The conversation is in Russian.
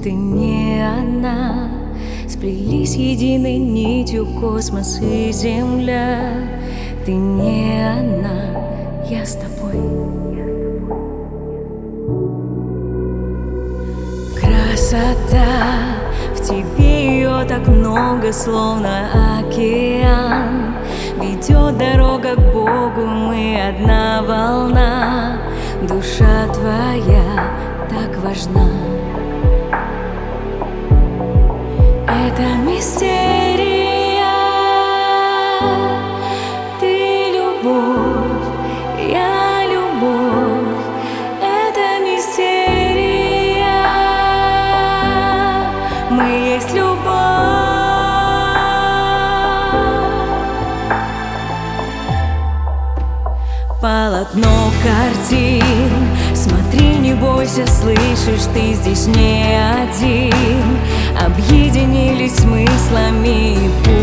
ты не одна. Сплелись единой нитью космос и земля. Ты не одна, я с тобой. Красота, в тебе ее так много, словно океан. Ведет дорога к Богу, мы одна волна. Душа твоя так важна. Это мистерия. Ты любовь, я любовь. Это мистерия. Мы есть любовь. Полотно картин. Смотри, не бойся, слышишь, ты здесь не один. Объединились смыслами.